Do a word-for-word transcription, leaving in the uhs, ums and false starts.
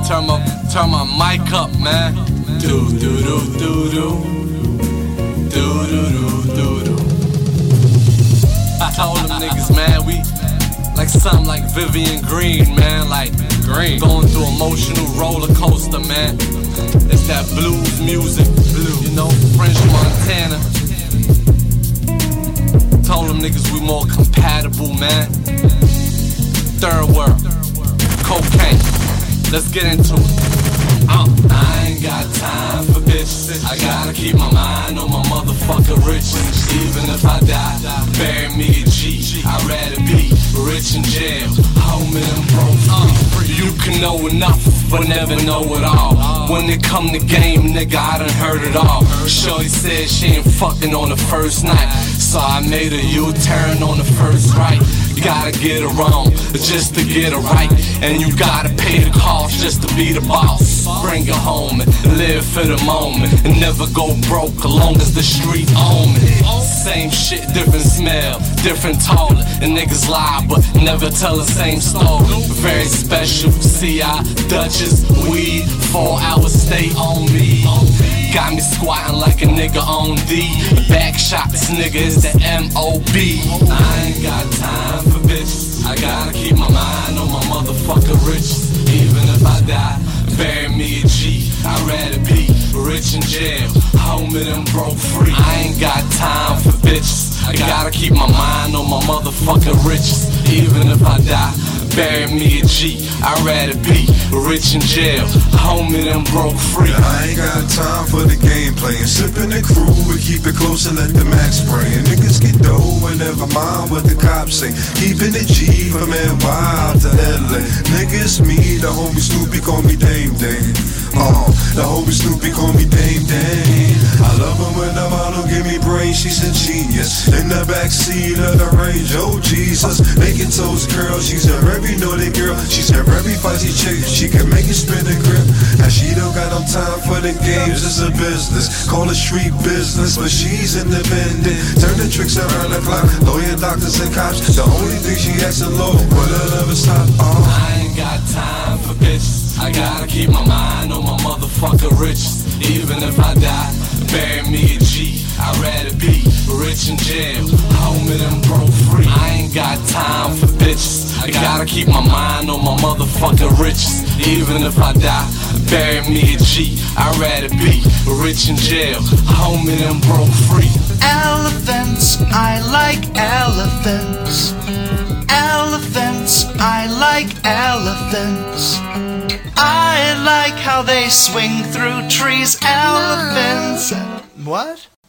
Turn my, turn my mic up, man. Do do do do do. Do do do do do. I told them niggas, man, we like something like Vivian Green, man, like Green. Going through emotional roller coaster, man. It's that blues music, blue, you know, French Montana. Told them niggas we more compatible, man. Third world, cocaine. Let's get into it. Uh, I ain't got time for bitches. I gotta keep my mind on my motherfucking riches. Even if I die, bury me a G. I'd rather be rich in jail, home in them broke free. You can know enough, but never know it all. When it come to game, nigga, I done heard it all. Shorty said she ain't fucking on the first night, so I made a U-turn on the first right. Gotta get her on, just to get her right. And you gotta pay the cost just to be the boss. Bring her home and live for the moment, and never go broke as long as the street own it. Same shit, different smell, different taller. And niggas lie, but never tell the same story. Very special, C I, Dutchess, weed, four hours stay on me. Got me squatting like a nigga on D. Back shots, nigga, is the M O B. I ain't got time for bitches. I gotta keep my mind on my motherfucking riches. Even if I die, bury me a G. I'd rather be rich in jail, home in them broke free. I ain't got time for bitches. I gotta keep my mind on my motherfucking riches. Even if I die, bury me a G. I'd rather be rich in jail, home in them broke free. I ain't got time for the game playing. Sipping the crew, we keep it close and let the max spray. And niggas get dough and never mind what the cops say. Keeping it G from N Y out to L A. Niggas me, the homie Snoopy call me Dame Dame. Uh, the homie Snoopy call me Dame Dame. I love her when the model give me brain, she's a genius. In the backseat of the Range, oh Jesus. Making toes curl, she's a very naughty girl. She's a very fuzzy chick, she can make it spin the grip. Now she don't got no time for the games, it's a business. Call it street business, but she's independent. Turn the tricks around the clock, lawyer, doctors, and cops. The only thing she asking low, will her never stop. Oh. I ain't got time for bitches. I gotta keep my mind on my motherfucking riches. Even if I die, bury me a G. I'd rather be rich in jail, home in them broke free. I ain't got time for bitches. I gotta keep my mind on my motherfucking riches. Even if I die, bury me a G. I'd rather be rich in jail, home in them broke free. Elephants, I like elephants. Elephants, I like elephants. I like how they swing through trees. Elephants. What?